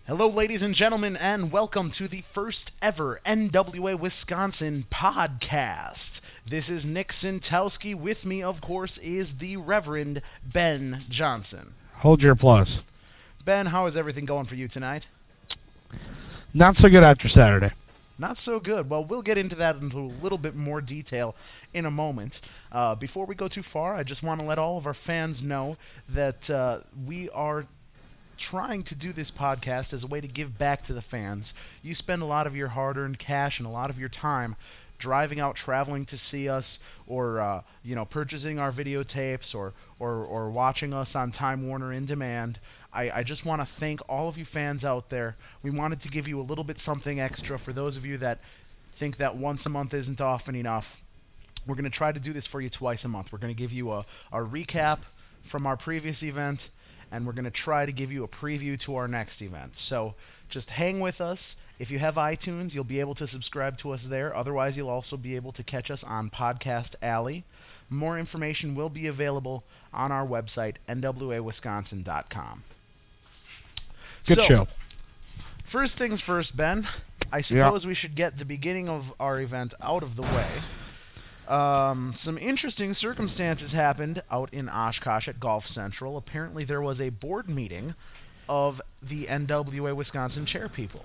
Hello, ladies and gentlemen, and welcome to the first ever NWA Wisconsin podcast. This is Nick Sintowski. With me, of course, is the Reverend Ben Johnson. Hold your applause. Ben, how is everything going for you tonight? Not so good after Saturday. Not so good. Well, we'll get into that into a little bit more detail in a moment. Before we go too far, I just want to let all of our fans know that we are trying to do this podcast as a way to give back to the fans. You spend a lot of your hard-earned cash and a lot of your time driving out, traveling to see us, or purchasing our videotapes, or watching us on Time Warner in demand. I just want to thank all of you fans out there. We wanted to give you a little bit something extra for those of you that think that once a month isn't often enough. We're going to try to do this for you twice a month. We're going to give you a recap from our previous event, and we're going to try to give you a preview to our next event. So just hang with us. If you have iTunes, you'll be able to subscribe to us there. Otherwise, you'll also be able to catch us on Podcast Alley. More information will be available on our website, nwawisconsin.com. Good show. First things first, Ben. I suppose we should get the beginning of our event out of the way. Some interesting circumstances happened out in Oshkosh at Golf Central. Apparently there was a board meeting of the NWA Wisconsin chair people.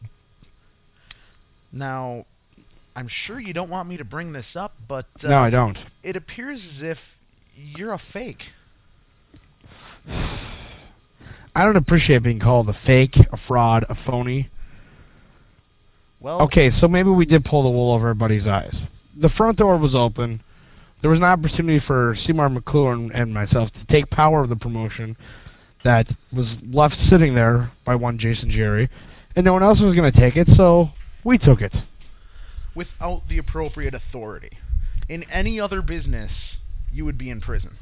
Now, I'm sure you don't want me to bring this up, but no, I don't. It appears as if you're a fake. I don't appreciate being called a fake, a fraud, a phony. Well, okay, so maybe we did pull the wool over everybody's eyes. The front door was open. There was an opportunity for Seymour McClure and myself to take power of the promotion that was left sitting there by one Jason Jerry, and no one else was going to take it, so we took it. Without the appropriate authority. In any other business, you would be in prison.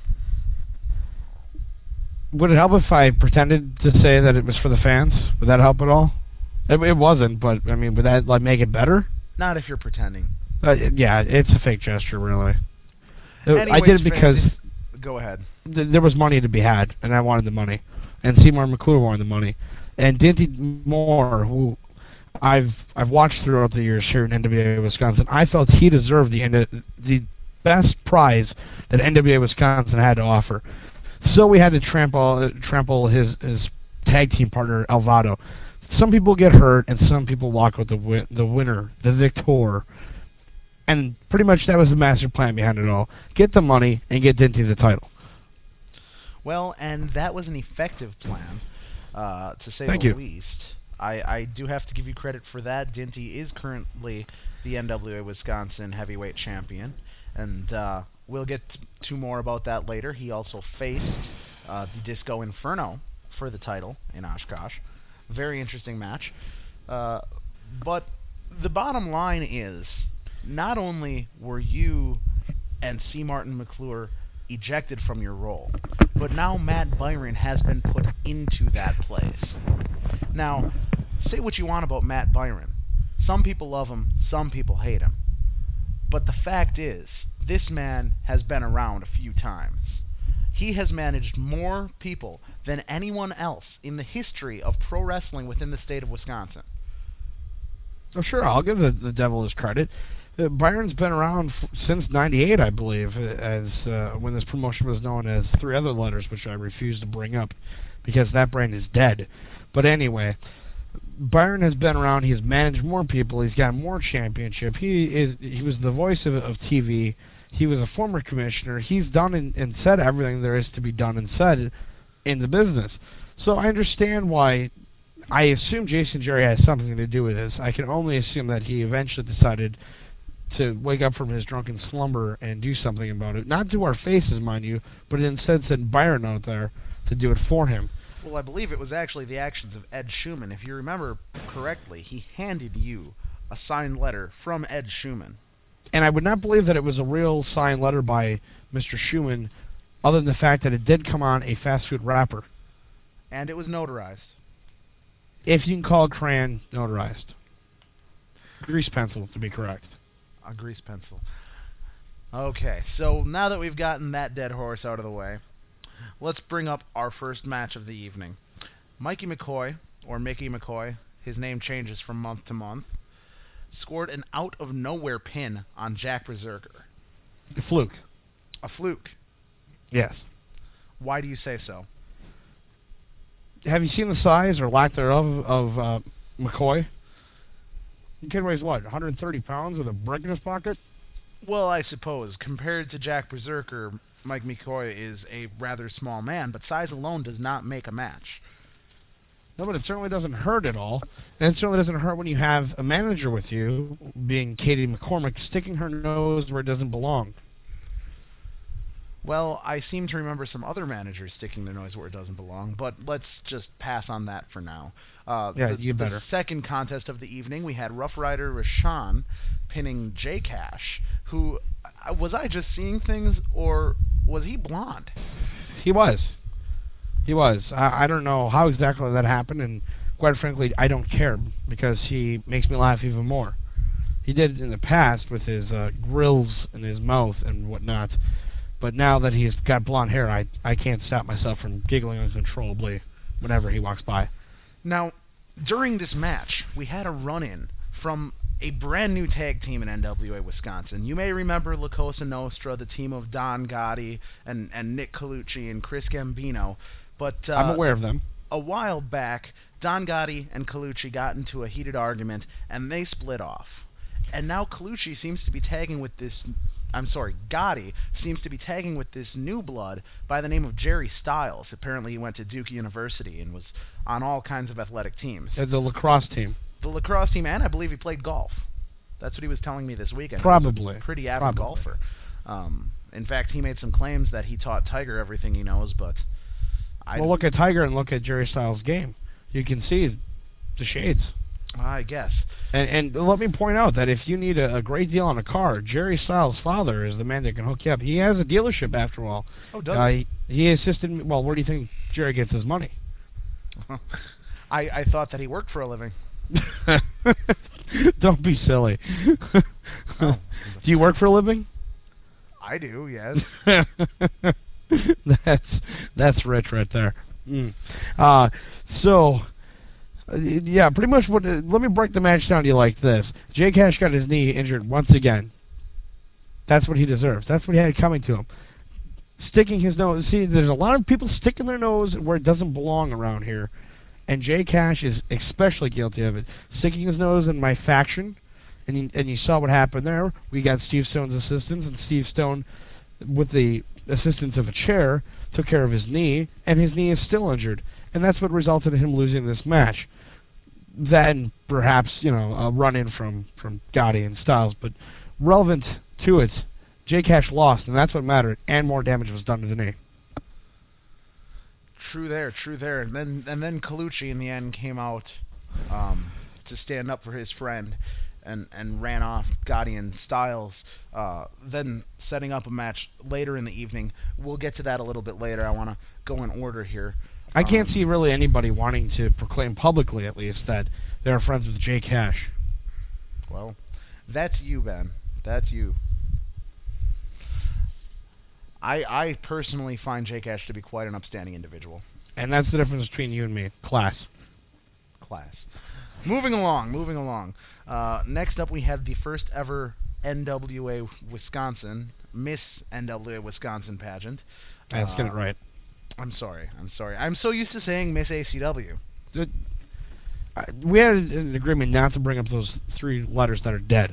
Would it help if I pretended to say that it was for the fans? Would that help at all? It wasn't, but, I mean, would that make it better? Not if you're pretending. Yeah, it's a fake gesture, really. Anyways, I did it because go ahead. There was money to be had, and I wanted the money. And Seymour McClure wanted the money. And Dinty Moore, who I've watched throughout the years here in NWA Wisconsin, I felt he deserved the best prize that NWA Wisconsin had to offer. So we had to trample his tag team partner, Alvado. Some people get hurt, and some people walk with the winner, the victor. And pretty much that was the master plan behind it all. Get the money and get Dinty the title. Well, and that was an effective plan, to say Thank the you. least. I do have to give you credit for that. Dinty is currently the NWA Wisconsin heavyweight champion, and we'll get to more about that later. He also faced the Disco Inferno for the title in Oshkosh. Very interesting match. But the bottom line is, not only were you and C. Martin McClure ejected from your role, but now Matt Byron has been put into that place. Now, say what you want about Matt Byron. Some people love him, some people hate him. But the fact is, this man has been around a few times. He has managed more people than anyone else in the history of pro wrestling within the state of Wisconsin. Oh, sure, I'll give the devil his credit. Byron's been around since '98, I believe, as when this promotion was known as three other letters, which I refuse to bring up because that brand is dead. But anyway, Byron has been around. He's managed more people. He's got more championship. He was the voice of TV. He was a former commissioner. He's done and said everything there is to be done and said in the business. So I understand why. I assume Jason Jerry has something to do with this. I can only assume that he eventually decided to wake up from his drunken slumber and do something about it. Not to our faces, mind you, but instead send Byron out there to do it for him. Well, I believe it was actually the actions of Ed Schumann. If you remember correctly, he handed you a signed letter from Ed Schumann. And I would not believe that it was a real signed letter by Mr. Schumann, other than the fact that it did come on a fast food wrapper. And it was notarized. If you can call a crayon notarized. Grease pencil, to be correct. A grease pencil. Okay, so now that we've gotten that dead horse out of the way, let's bring up our first match of the evening. Mikey McCoy or Mickey McCoy, his name changes from month to month, scored an out of nowhere pin on Jack Berserker. The fluke. A fluke. Yes. Why do you say so? Have you seen the size or lack thereof of McCoy? The kid weighs what, 130 pounds with a brick in his pocket? Well, I suppose. Compared to Jack Berserker, Mike McCoy is a rather small man, but size alone does not make a match. No, but it certainly doesn't hurt at all. And it certainly doesn't hurt when you have a manager with you, being Katie McCormick, sticking her nose where it doesn't belong. Well, I seem to remember some other managers sticking their nose where it doesn't belong, but let's just pass on that for now. You better. The second contest of the evening, we had Rough Rider Rashawn pinning J Cash, who, was I just seeing things, or was he blonde? He was. I don't know how exactly that happened, and quite frankly, I don't care, because he makes me laugh even more. He did it in the past with his grills in his mouth and whatnot, but now that he's got blonde hair, I can't stop myself from giggling uncontrollably whenever he walks by. Now, during this match, we had a run-in from a brand new tag team in NWA Wisconsin. You may remember La Cosa Nostra, the team of Don Gotti and Nick Colucci and Chris Gambino. But I'm aware of them. A while back, Don Gotti and Colucci got into a heated argument, and they split off. And now Colucci seems to be tagging with this... Gotti seems to be tagging with this new blood by the name of Jerry Styles. Apparently he went to Duke University and was on all kinds of athletic teams. The lacrosse team. The lacrosse team, and I believe he played golf. That's what he was telling me this weekend. Probably. He's a pretty avid golfer. In fact, he made some claims that he taught Tiger everything he knows, but... Well, look at Tiger and look at Jerry Styles' game. You can see the shades. I guess. And let me point out that if you need a great deal on a car, Jerry Styles' father is the man that can hook you up. He has a dealership, after all. Oh, does he? He assisted me. Well, where do you think Jerry gets his money? I thought that he worked for a living. Don't be silly. Oh. Do you work for a living? I do, yes. That's rich right there. Yeah, pretty much let me break the match down to you like this. Jay Cash got his knee injured once again. That's what he deserves. That's what he had coming to him. Sticking his nose. See, there's a lot of people sticking their nose where it doesn't belong around here. And Jay Cash is especially guilty of it. Sticking his nose in my faction. And you saw what happened there. We got Steve Stone's assistance, and Steve Stone, with the assistance of a chair, took care of his knee, and his knee is still injured. And that's what resulted in him losing this match. Then, perhaps, a run-in from Gotti and Styles, but relevant to it, Jay Cash lost, and that's what mattered, and more damage was done to the knee. True there. And then Colucci, in the end, came out to stand up for his friend and ran off Gotti and Styles, then setting up a match later in the evening. We'll get to that a little bit later. I want to go in order here. I can't see really anybody wanting to proclaim publicly, at least, that they're friends with Jay Cash. Well, that's you, Ben. That's you. I personally find Jay Cash to be quite an upstanding individual. And that's the difference between you and me. Class. Moving along. Next up, we had the first ever NWA Wisconsin, Miss NWA Wisconsin pageant. Let's get it right. I'm sorry. I'm so used to saying Miss ACW. We had an agreement not to bring up those three letters that are dead.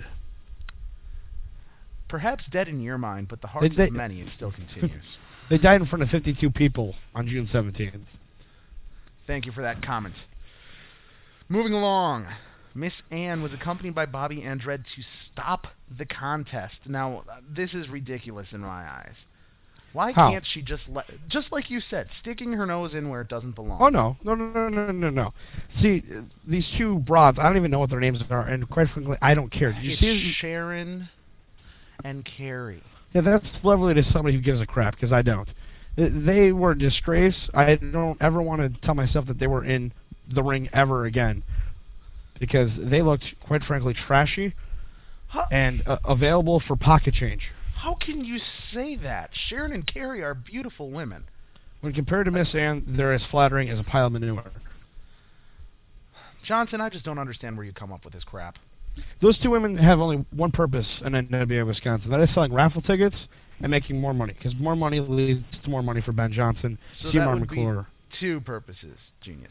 Perhaps dead in your mind, but the hearts of many, it still continues. They died in front of 52 people on June 17th. Thank you for that comment. Moving along. Miss Ann was accompanied by Bobby Andrade to stop the contest. Now, this is ridiculous in my eyes. Why can't she just like you said, sticking her nose in where it doesn't belong? Oh, no. See, these two broads, I don't even know what their names are, and quite frankly, I don't care. Did you see Sharon and Carrie. Yeah, that's lovely to somebody who gives a crap, because I don't. They were a disgrace. I don't ever want to tell myself that they were in the ring ever again, because they looked, quite frankly, trashy and available for pocket change. How can you say that? Sharon and Carrie are beautiful women. When compared to Miss Ann, they're as flattering as a pile of manure. Johnson, I just don't understand where you come up with this crap. Those two women have only one purpose in NWA Wisconsin. That is selling raffle tickets and making more money. Because more money leads to more money for Ben Johnson, So that Seymour would McClure. be two purposes, genius.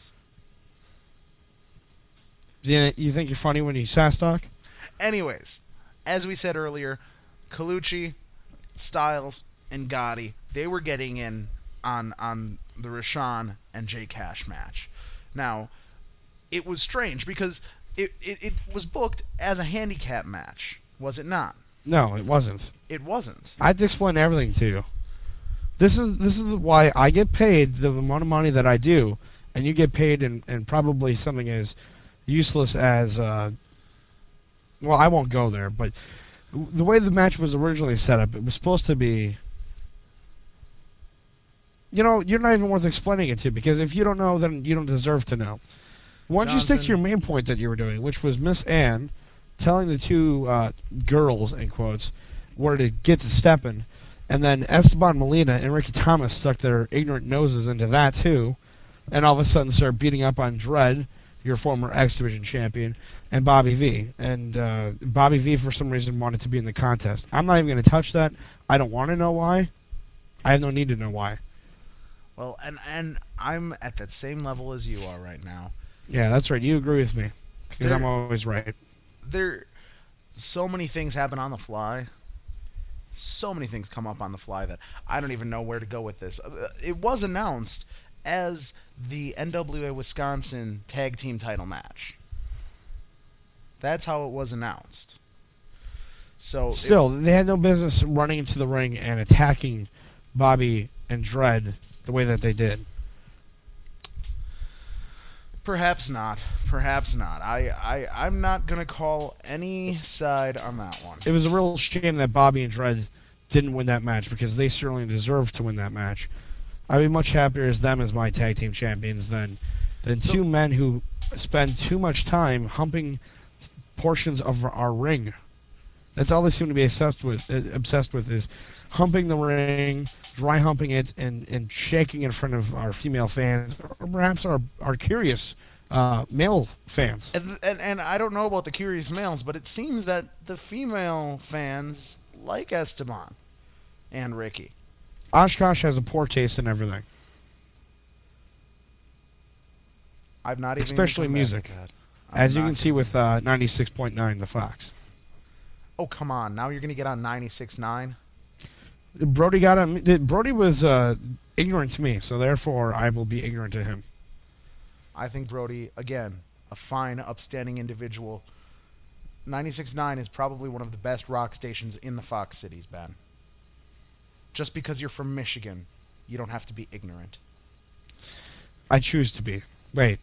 You think you're funny when you sass talk? Anyways, as we said earlier, Colucci, Styles, and Gotti, they were getting in on the Rashawn and Jay Cash match. Now, it was strange because it was booked as a handicap match, was it not? No, it wasn't. It wasn't. I had to explain everything to you. This is why I get paid the amount of money that I do, and you get paid in probably something as useless as well, I won't go there, but the way the match was originally set up, it was supposed to be, you're not even worth explaining it to, because if you don't know, then you don't deserve to know. Why don't you stick to your main point that you were doing, which was Miss Ann telling the two girls, in quotes, where to get to stepping, and then Esteban Molina and Ricky Thomas stuck their ignorant noses into that too, and all of a sudden started beating up on Dredd, your former X Division champion, and Bobby V. And Bobby V, for some reason, wanted to be in the contest. I'm not even going to touch that. I don't want to know why. I have no need to know why. Well, and I'm at that same level as you are right now. Yeah, that's right. You agree with me, because I'm always right. So many things happen on the fly. So many things come up on the fly that I don't even know where to go with this. It was announced as the NWA Wisconsin Tag Team title match. That's how it was announced. So still, they had no business running into the ring and attacking Bobby and Dredd the way that they did. Perhaps not. Perhaps not. I'm not going to call any side on that one. It was a real shame that Bobby and Dredd didn't win that match, because they certainly deserved to win that match. I'd be much happier as them as my tag team champions than two men who spend too much time humping portions of our ring. That's all they seem to be obsessed with is humping the ring, dry humping it, and shaking in front of our female fans, or perhaps our curious male fans. And I don't know about the curious males, but it seems that the female fans like Esteban and Ricky. Oshkosh has a poor taste in everything. I've not even especially music, as you can see with 96.9 The Fox. Oh, come on. Now you're going to get on 96.9? Brody was ignorant to me, so therefore I will be ignorant to him. I think Brody, again, a fine, upstanding individual. 96.9 is probably one of the best rock stations in the Fox cities, Ben. Just because you're from Michigan, you don't have to be ignorant. I choose to be. Wait.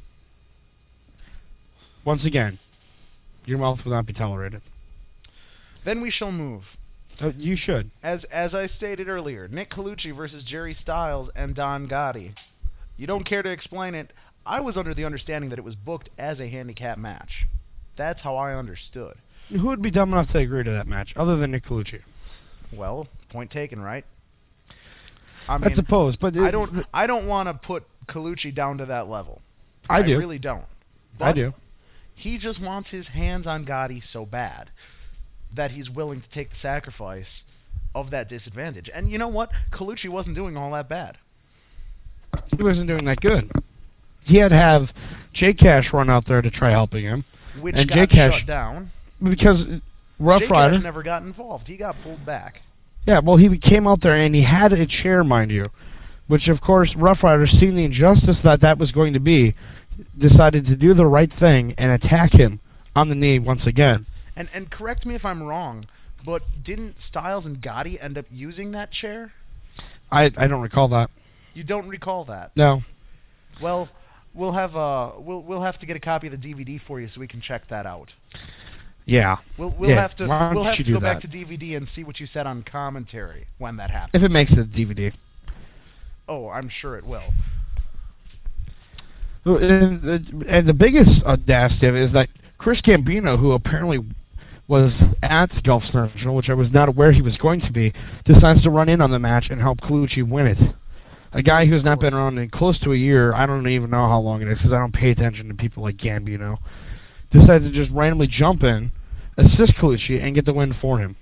Once again, your mouth will not be tolerated. Then we shall move. You should. As I stated earlier, Nick Colucci versus Jerry Styles and Don Gotti. You don't care to explain it. I was under the understanding that it was booked as a handicap match. That's how I understood. Who would be dumb enough to agree to that match, other than Nick Colucci? Well, point taken, right? I suppose, but I don't want to put Colucci down to that level. I do. I really don't. But I do. He just wants his hands on Gotti so bad that he's willing to take the sacrifice of that disadvantage. And you know what? Colucci wasn't doing all that bad. He wasn't doing that good. He had to have Jay Cash run out there to try helping him. Which and got Jay Cash, shut down. Because Rough Jay Rider Cash never got involved. He got pulled back. Yeah, well, he came out there and he had a chair, mind you, which, of course, Rough Rider, seeing the injustice that was going to be, decided to do the right thing and attack him on the knee once again. And correct me if I'm wrong, but didn't Styles and Gotti end up using that chair? I don't recall that. You don't recall that? No. Well, we'll have to get a copy of the DVD for you so we can check that out. Yeah. We'll yeah. have to go back to DVD and see what you said on commentary when that happens. If it makes it DVD. Oh, I'm sure it will. And the biggest audacity of it is that Chris Gambino, who apparently was at Gulf Central, which I was not aware he was going to be, decides to run in on the match and help Colucci win it. A guy who's not been around in close to a year, I don't even know how long it is because I don't pay attention to people like Gambino, decided to just randomly jump in, assist Colucci, and get the win for him.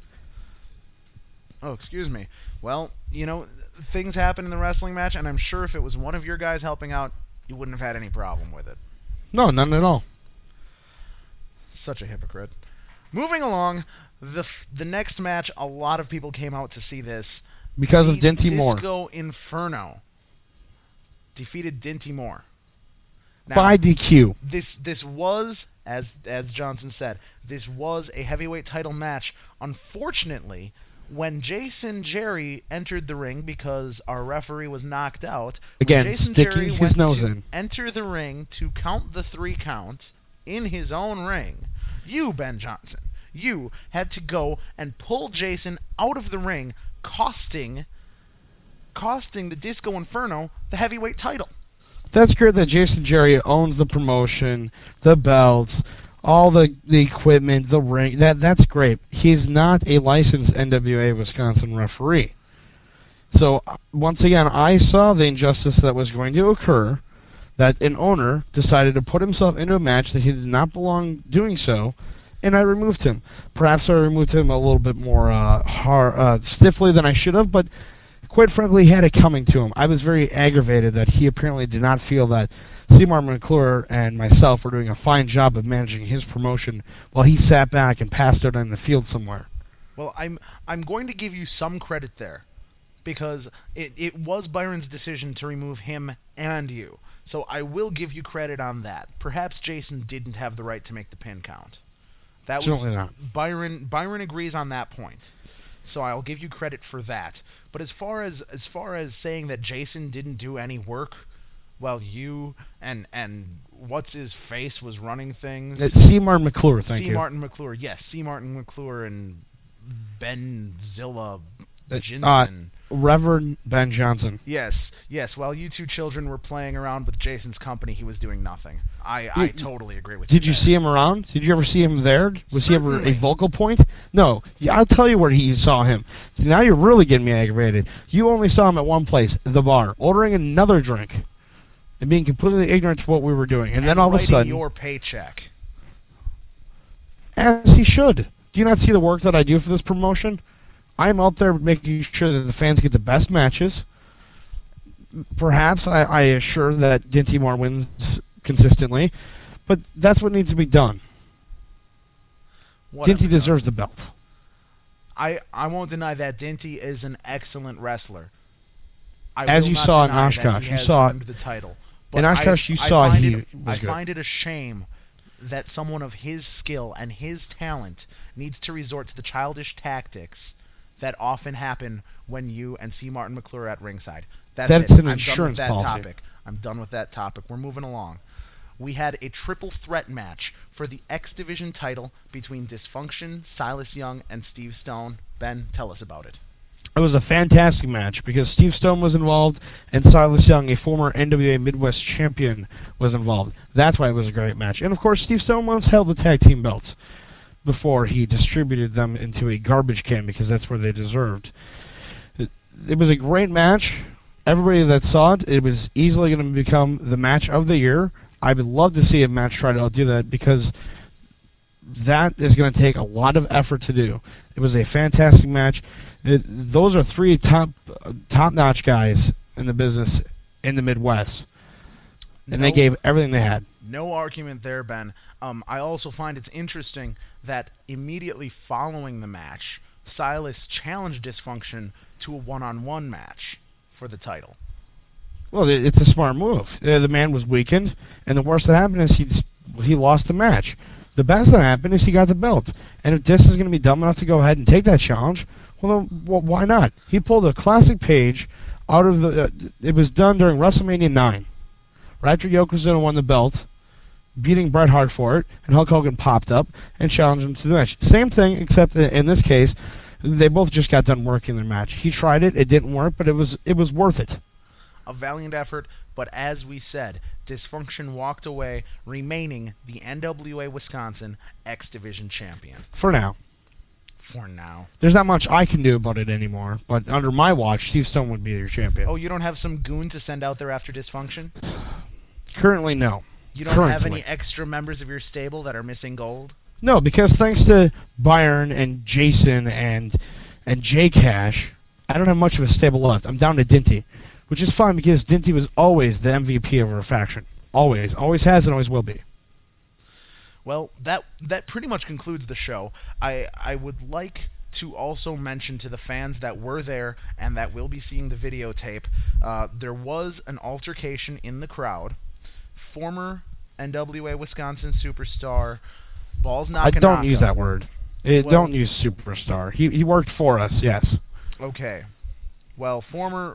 Oh, excuse me. Well, things happen in the wrestling match, and I'm sure if it was one of your guys helping out, you wouldn't have had any problem with it. No, none at all. Such a hypocrite. Moving along, the next match, a lot of people came out to see this. Because of Dinty Moore. Disco Inferno defeated Dinty Moore. Now, by DQ. This was, as Johnson said, this was a heavyweight title match. Unfortunately, when Jason Jerry entered the ring because our referee was knocked out, again Jason sticking Jerry his went nose to in, enter the ring to count the 3 count in his own ring. You, Ben Johnson, you had to go and pull Jason out of the ring, costing the Disco Inferno the heavyweight title. That's great that Jason Jerry owns the promotion, the belts, all the equipment, the ring. That's great. He's not a licensed NWA Wisconsin referee. So, once again, I saw the injustice that was going to occur, that an owner decided to put himself into a match that he did not belong doing so, and I removed him. Perhaps I removed him a little bit more stiffly than I should have, but quite frankly, he had it coming to him. I was very aggravated that he apparently did not feel that Seymour McClure and myself were doing a fine job of managing his promotion while he sat back and passed out in the field somewhere. Well, I'm going to give you some credit there, because it was Byron's decision to remove him and you. So I will give you credit on that. Perhaps Jason didn't have the right to make the pin count. That was certainly not. Byron agrees on that point. So I'll give you credit for that. But as far as saying that Jason didn't do any work while you and what's his face was running things. C. Martin McClure, thank you. C. Martin McClure, yes. C. Martin McClure and Ben Zilla Jinsen. Reverend Ben Johnson. Yes. While you two children were playing around with Jason's company, he was doing nothing. I totally agree with you. Did you see him around? Did you ever see him there? Was Certainly. he ever a vocal point? No. I'll tell you where you saw him. See, now you're really getting me aggravated. You only saw him at one place, the bar, ordering another drink and being completely ignorant to what we were doing. And then all of a sudden, your paycheck. As he should. Do you not see the work that I do for this promotion? I'm out there making sure that the fans get the best matches. Perhaps I assure that Dinty Moore wins consistently, but that's what needs to be done. Dinty deserves the belt. I won't deny that Dinty is an excellent wrestler. As you saw in Oshkosh, you saw the title. In Oshkosh, you saw he was good. I find it a shame that someone of his skill and his talent needs to resort to the childish tactics that often happen when you and C. Martin McClure are at ringside. That's it. an insurance policy. Topic. I'm done with that topic. We're moving along. We had a triple threat match for the X Division title between Dysfunction, Silas Young, and Steve Stone. Ben, tell us about it. It was a fantastic match because Steve Stone was involved and Silas Young, a former NWA Midwest champion, was involved. That's why it was a great match. And, of course, Steve Stone once held the tag team belts before he distributed them into a garbage can because that's where they deserved. It was a great match. Everybody that saw it, it was easily going to become the match of the year. I would love to see a match try to outdo that because that is going to take a lot of effort to do. It was a fantastic match. Those are 3 top-notch guys in the business in the Midwest, and they gave everything they had. No argument there, Ben. I also find it's interesting that immediately following the match, Silas challenged Dysfunction to a one-on-one match for the title. Well, it's a smart move. The man was weakened, and the worst that happened is he lost the match. The best that happened is he got the belt. And if Dys is going to be dumb enough to go ahead and take that challenge, well, why not? He pulled a classic page out of the... it was done during WrestleMania 9. Right after Yokozuna won the belt, beating Bret Hart for it, and Hulk Hogan popped up and challenged him to the match. Same thing, except that in this case, they both just got done working their match. He tried it, it didn't work, but it was worth it. A valiant effort, but as we said, Dysfunction walked away, remaining the NWA Wisconsin X Division champion. For now. For now. There's not much I can do about it anymore, but under my watch, Steve Stone would be your champion. Oh, you don't have some goon to send out there after Dysfunction? Currently, no. You don't have any extra members of your stable that are missing gold? No, because thanks to Byron and Jason and J Cash, I don't have much of a stable left. I'm down to Dinty, which is fine because Dinty was always the MVP of our faction. Always. Always has and always will be. Well, that pretty much concludes the show. I would like to also mention to the fans that were there and that will be seeing the videotape, there was an altercation in the crowd. Former NWA Wisconsin superstar Balls Nakanaka. I don't use that word. Don't use superstar. He worked for us, yes. Okay. Well, former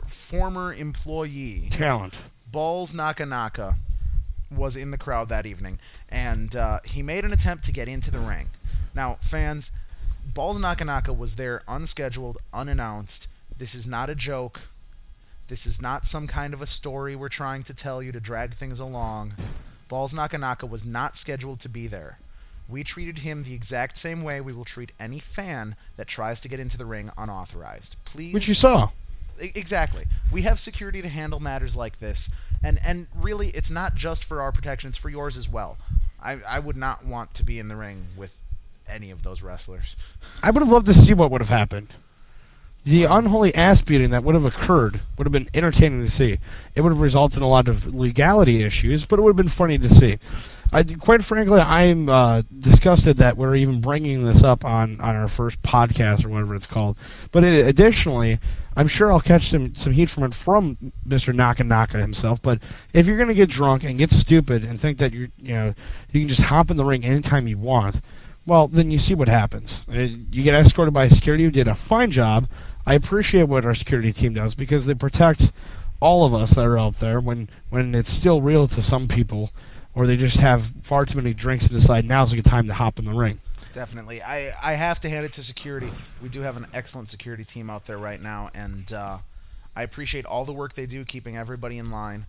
employee Talent. Balls Nakanaka was in the crowd that evening, and he made an attempt to get into the ring. Now, fans, Balls Nakanaka was there unscheduled, unannounced. This is not a joke. This is not some kind of a story we're trying to tell you to drag things along. Balls Nakanaka was not scheduled to be there. We treated him the exact same way we will treat any fan that tries to get into the ring unauthorized. Please. Which you saw. Exactly. We have security to handle matters like this, and really, it's not just for our protection, it's for yours as well. I would not want to be in the ring with any of those wrestlers. I would have loved to see what would have happened. The unholy ass beating that would have occurred would have been entertaining to see. It would have resulted in a lot of legality issues, but it would have been funny to see. Quite frankly, I'm disgusted that we're even bringing this up on our first podcast or whatever it's called. But additionally, I'm sure I'll catch some heat from Mr. Nakanaka himself. But if you're going to get drunk and get stupid and think that you can just hop in the ring anytime you want, well, then you see what happens. You get escorted by security who did a fine job. I appreciate what our security team does because they protect all of us that are out there when it's still real to some people, or they just have far too many drinks and decide now's a good time to hop in the ring. Definitely. I have to hand it to security. We do have an excellent security team out there right now, and I appreciate all the work they do keeping everybody in line.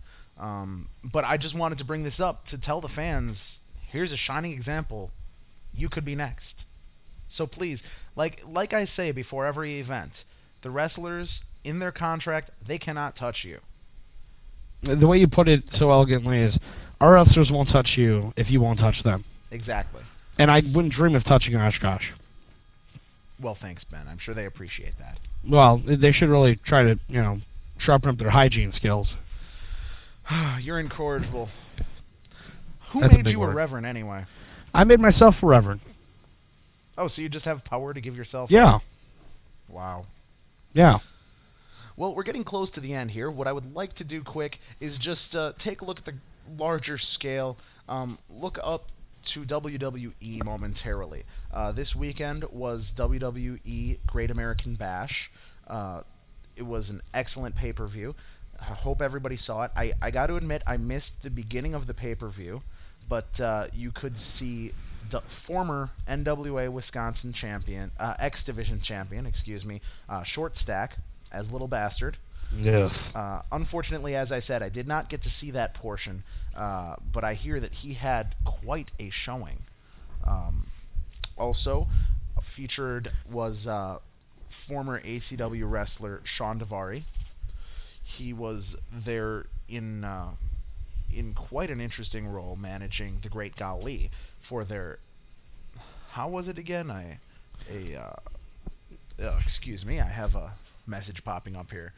But I just wanted to bring this up to tell the fans, here's a shining example. You could be next. So please, like I say before every event, the wrestlers, in their contract, they cannot touch you. The way you put it so elegantly is, our wrestlers won't touch you if you won't touch them. Exactly. And I wouldn't dream of touching Oshkosh. Well, thanks, Ben. I'm sure they appreciate that. Well, they should really try to, sharpen up their hygiene skills. You're incorrigible. Who That's made you word. a reverend anyway? I made myself a reverend. Oh, so you just have power to give yourself? Yeah. Wow. Yeah. Well, we're getting close to the end here. What I would like to do quick is just take a look at the larger scale. Look up to WWE momentarily. This weekend was WWE Great American Bash. It was an excellent pay-per-view. I hope everybody saw it. I got to admit, I missed the beginning of the pay-per-view, but you could see the former NWA Wisconsin champion, X Division champion, Short Stack, as Little Bastard. Yes. Unfortunately, as I said, I did not get to see that portion, but I hear that he had quite a showing. Also, featured was former ACW wrestler Sean Daivari. He was there in quite an interesting role, managing the Great Khali for their... How was it again? Excuse me, I have a message popping up here.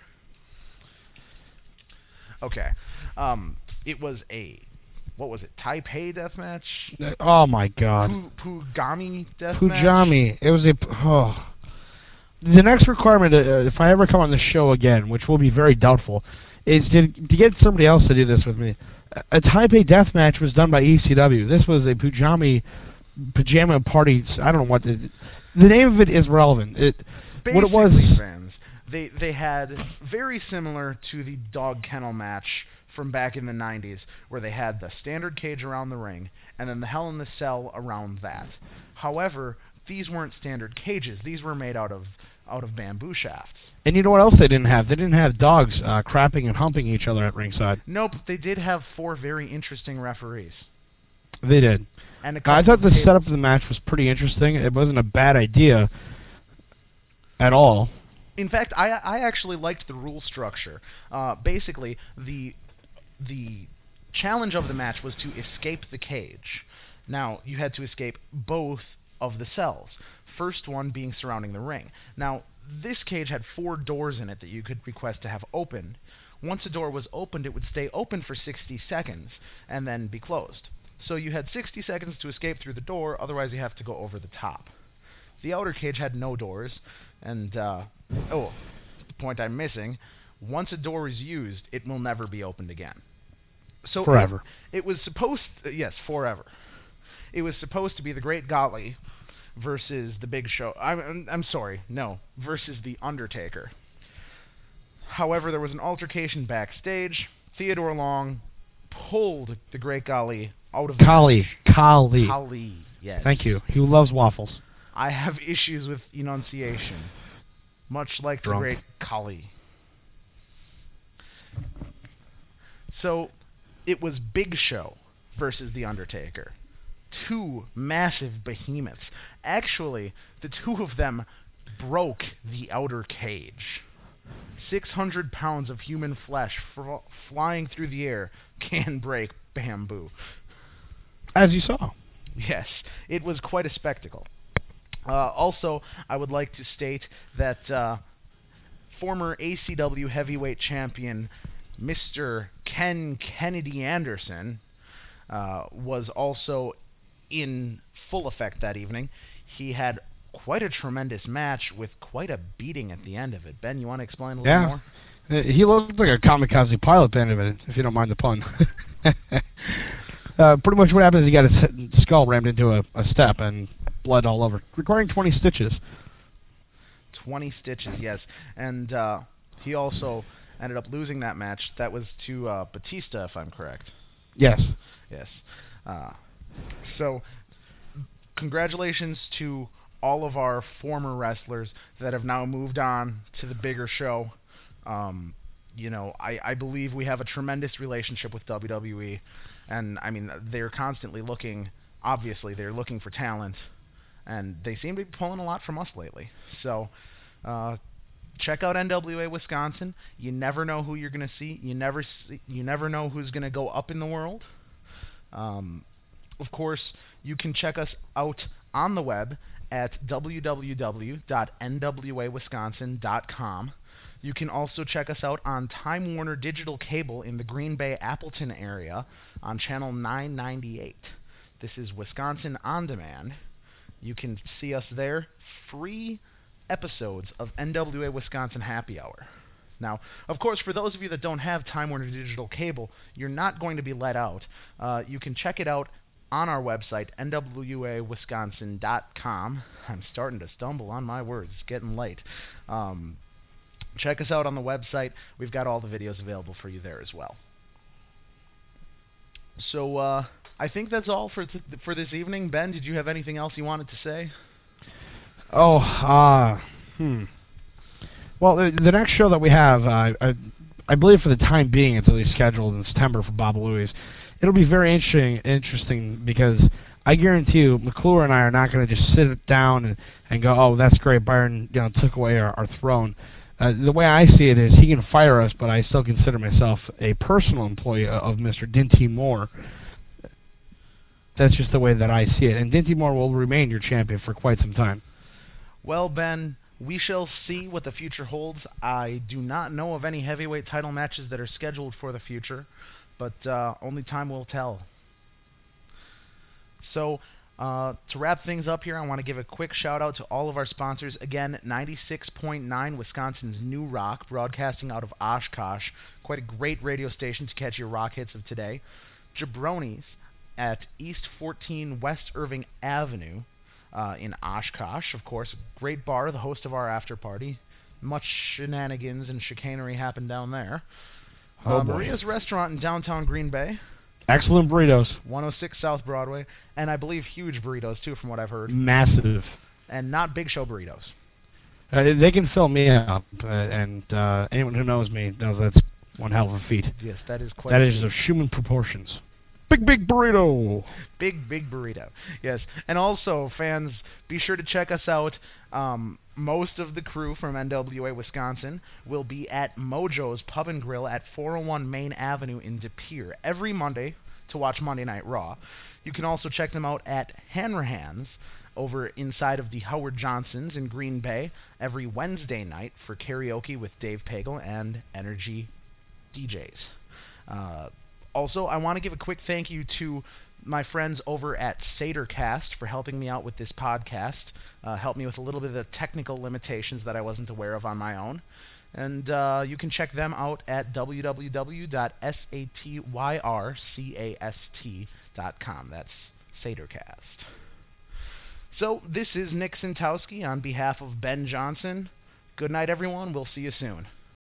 Okay. It was what was it? Taipei deathmatch? Oh my God. Pugami deathmatch? Pujami. It was the next requirement, if I ever come on the show again, which will be very doubtful, is to get somebody else to do this with me. A Taipei deathmatch was done by ECW. This was a pajama party. I don't know what the name of it is relevant. Basically, what it was. Fans, they had very similar to the dog kennel match from back in the 90s, where they had the standard cage around the ring and then the Hell in the Cell around that. However, these weren't standard cages. These were made out of bamboo shafts. And you know what else they didn't have? They didn't have dogs crapping and humping each other at ringside. Nope, they did have 4 very interesting referees. They did. And I thought the setup of the match was pretty interesting. It wasn't a bad idea. at all. In fact, I actually liked the rule structure. Basically, the challenge of the match was to escape the cage. Now, you had to escape both of the cells. First one being surrounding the ring. Now, this cage had 4 doors in it that you could request to have opened. Once a door was opened, it would stay open for 60 seconds and then be closed. So you had 60 seconds to escape through the door, otherwise you have to go over the top. The outer cage had no doors, and, the point I'm missing, once a door is used, it will never be opened again. So Forever. it was supposed, yes, forever. It was supposed to be the Great Khali versus the Big Show. I'm sorry, no, versus the Undertaker. However, there was an altercation backstage. Theodore Long pulled the Great Khali out of the match. Khali. Khali, yes. Thank you. He loves waffles. I have issues with enunciation, much like Drunk. the Great Khali. So, it was Big Show versus The Undertaker. 2 massive behemoths. Actually, the 2 of them broke the outer cage. 600 pounds of human flesh flying through the air can break bamboo. As you saw. Yes, it was quite a spectacle. Also, I would like to state that former ACW heavyweight champion Mr. Ken Kennedy Anderson was also in full effect that evening. He had quite a tremendous match with quite a beating at the end of it. Ben, you want to explain a little more? He looked like a kamikaze pilot at the end of it, if you don't mind the pun. Pretty much what happened is he got his skull rammed into a step and bled all over, requiring 20 stitches. 20 stitches, yes. And he also ended up losing that match. That was to Batista, if I'm correct. Yes. Yes. So, congratulations to all of our former wrestlers that have now moved on to the bigger show. I believe we have a tremendous relationship with WWE. And, I mean, they're constantly looking, obviously, they're looking for talent. And they seem to be pulling a lot from us lately. So, check out NWA Wisconsin. You never know who you're going to see. You never know who's going to go up in the world. Of course, you can check us out on the web at www.nwawisconsin.com. You can also check us out on Time Warner Digital Cable in the Green Bay Appleton area on channel 998. This is Wisconsin On Demand. You can see us there. Free episodes of NWA Wisconsin Happy Hour. Now, of course, for those of you that don't have Time Warner Digital Cable, you're not going to be let out. You can check it out on our website, nwawisconsin.com. I'm starting to stumble on my words. It's getting late. Check us out on the website. We've got all the videos available for you there as well. So, I think that's all for this evening. Ben, did you have anything else you wanted to say? Well, the next show that we have, I believe for the time being, it's at least scheduled in September for Bob Louie. It'll be very interesting because I guarantee you, McClure and I are not going to just sit down and go, "Oh, that's great, Byron, took away our throne." The way I see it is he can fire us, but I still consider myself a personal employee of Mr. Dinty Moore. That's just the way that I see it. And Dinty Moore will remain your champion for quite some time. Well, Ben, we shall see what the future holds. I do not know of any heavyweight title matches that are scheduled for the future, but only time will tell. So, to wrap things up here, I want to give a quick shout out to all of our sponsors. Again, 96.9 Wisconsin's New Rock, broadcasting out of Oshkosh. Quite a great radio station to catch your rock hits of today. Jabroni's at East 14 West Irving Avenue in Oshkosh. Of course, a great bar, the host of our after party. Much shenanigans and chicanery happened down there. Maria's Restaurant in downtown Green Bay. Excellent burritos. 106 South Broadway. And I believe huge burritos, too, from what I've heard. Massive. And not Big Show burritos. They can fill me up, and anyone who knows me knows that's one hell of a feat. Yes, that is quite That is of human proportions. Big burrito. Big burrito. Yes. And also, fans, be sure to check us out. Most of the crew from NWA Wisconsin will be at Mojo's Pub and Grill at 401 Main Avenue in De Pere every Monday to watch Monday Night Raw. You can also check them out at Hanrahan's over inside of the Howard Johnsons in Green Bay every Wednesday night for karaoke with Dave Pagel and Energy DJs. Also, I want to give a quick thank you to my friends over at Satercast for helping me out with this podcast. Helped me with a little bit of the technical limitations that I wasn't aware of on my own. And you can check them out at www.satyrcast.com. That's Satercast. So, this is Nick Sintowski on behalf of Ben Johnson. Good night, everyone. We'll see you soon.